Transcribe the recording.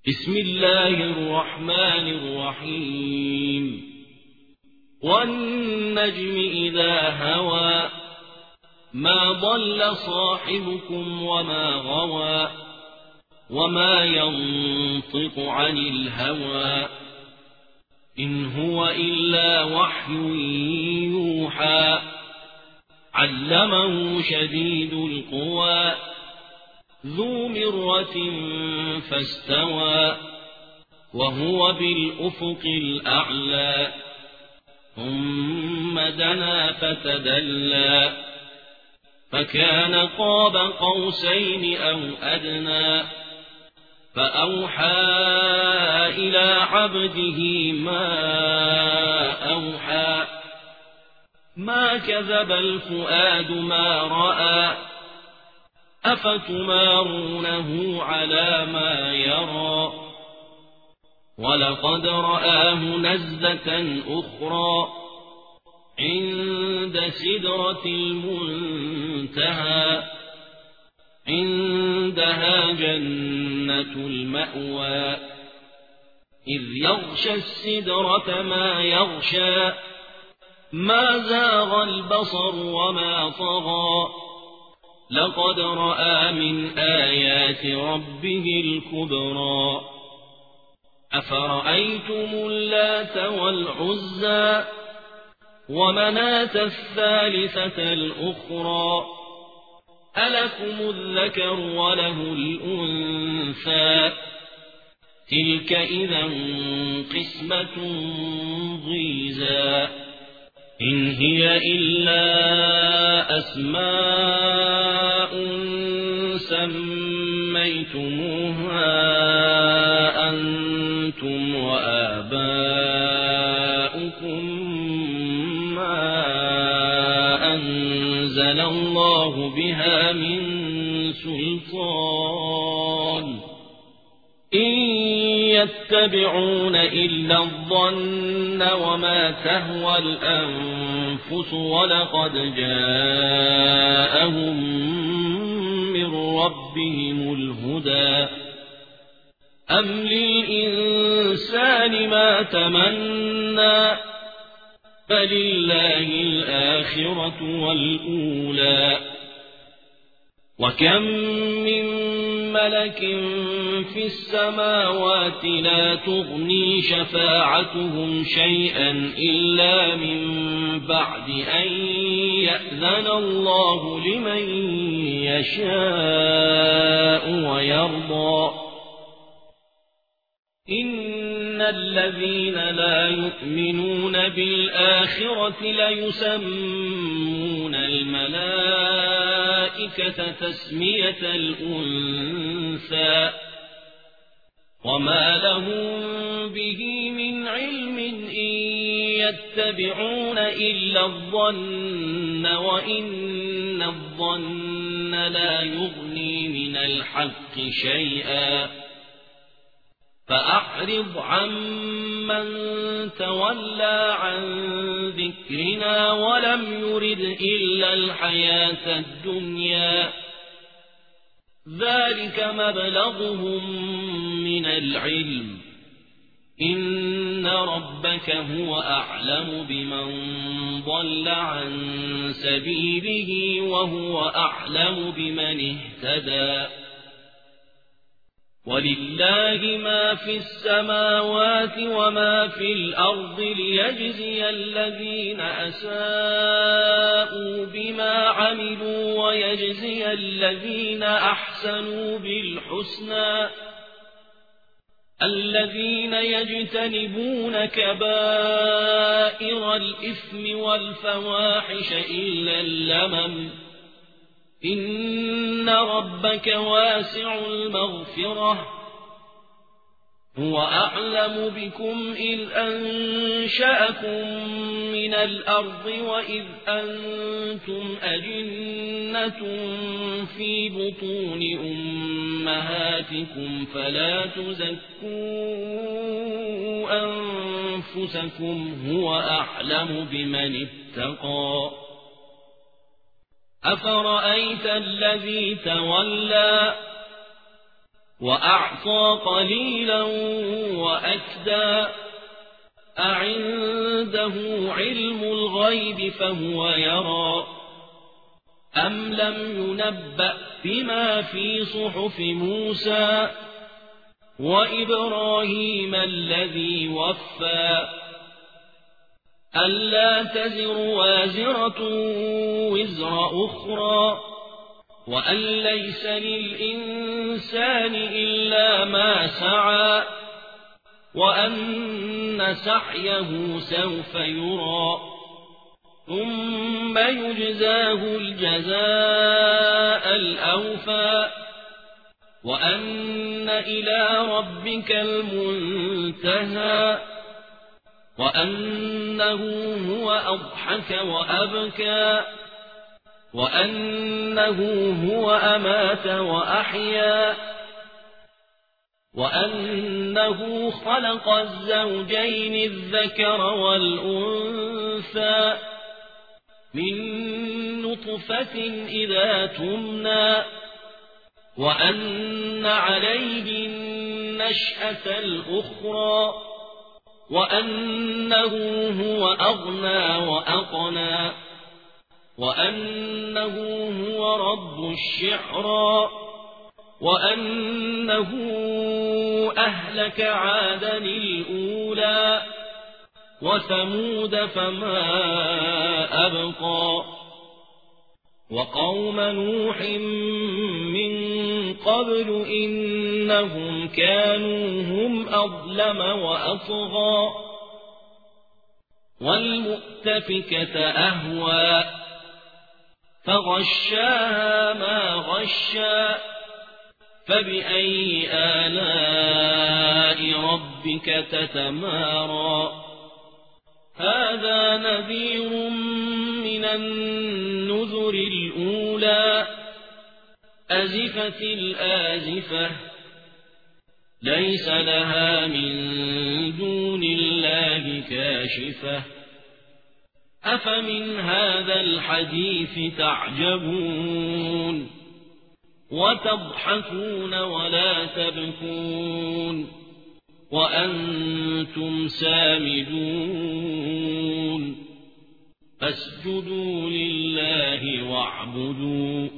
بسم الله الرحمن الرحيم والنجم إذا هوى ما ضل صاحبكم وما غوى وما ينطق عن الهوى إن هو إلا وحي يوحى علمه شديد القوى ذو مرة فاستوى وهو بالأفق الأعلى ثم دنا فتدلى فكان قاب قوسين أو أدنى فأوحى إلى عبده ما أوحى ما كذب الفؤاد ما رأى أفتمارونه على ما يرى ولقد رآه نزلة أخرى عند سدرة المنتهى عندها جنة المأوى إذ يغشى السدرة ما يغشى ما زاغ البصر وما طغى لقد رأى من آيات ربه الكبرى أفرأيتم اللات والعزى ومناة الثالثة الأخرى ألكم الذكر وله الأنثى تلك إذا قسمة ضيزى إن هي إلا أسماء سميتموها أنتم وآباؤكم ما أنزل الله بها من سلطان إن يتبعون إلا الظن وما تهوى الأنفس ولقد جاءهم من ربهم الهدى أم للإنسان ما تمنى فلله الآخرة والأولى وكم من ملك في السماوات لا تغني شفاعتهم شيئا إلا من بعد أن يأذن الله لمن يشاء ويرضى إن الذين لا يؤمنون بالآخرة ليسمون الملائكة تسمية الأنثى وما لهم به من علم إن يتبعون إلا الظن وإن الظن لا يغني من الحق شيئا فأعرض عمن تولى عن ذكرنا ولم يرد إلا الحياة الدنيا ذلك مبلغهم من العلم إن ربك هو أعلم بمن ضل عن سبيله وهو أعلم بمن اهتدى ولله ما في السماوات وما في الأرض ليجزي الذين أساءوا بما عملوا ويجزي الذين أحسنوا بالحسنى الذين يجتنبون كبائر الإثم والفواحش إلا اللمم إن ربك واسع المغفرة هو أعلم بكم إذ أنشأكم من الأرض وإذ أنتم أجنة في بطون أمهاتكم فلا تزكوا أنفسكم هو أعلم بمن اتقى أفرأيت الذي تولى وأعطى قليلا وأكدى أعنده علم الغيب فهو يرى أم لم ينبأ بما في صحف موسى وإبراهيم الذي وفى ألا تزر وازرة وزر أخرى وأن ليس للإنسان إلا ما سعى وأن سعيه سوف يرى ثم يجزاه الجزاء الأوفى وأن إلى ربك المنتهى وأنه هو أضحك وأبكى وأنه هو أمات وأحيا وأنه خلق الزوجين الذكر والأنثى من نطفة إذا تمنى وأن عليه النشأة الأخرى وأنه هو أغنى وأقنى وأنه هو رب الشعرى وأنه أهلك عادا الأولى وثمود فما أبقى وقوم نوح من قبل إنهم كانوا هم أظلم وأطغى والمؤتفكة أهوى فغشاها ما غشى فبأي آلاء ربك تتمارى هذا نذير من النذر الأولى أزفت الآزفة ليس لها من دون الله كاشفة أفمن هذا الحديث تعجبون وتضحكون ولا تبكون وأنتم سامدون فاسجدوا لله واعبدوا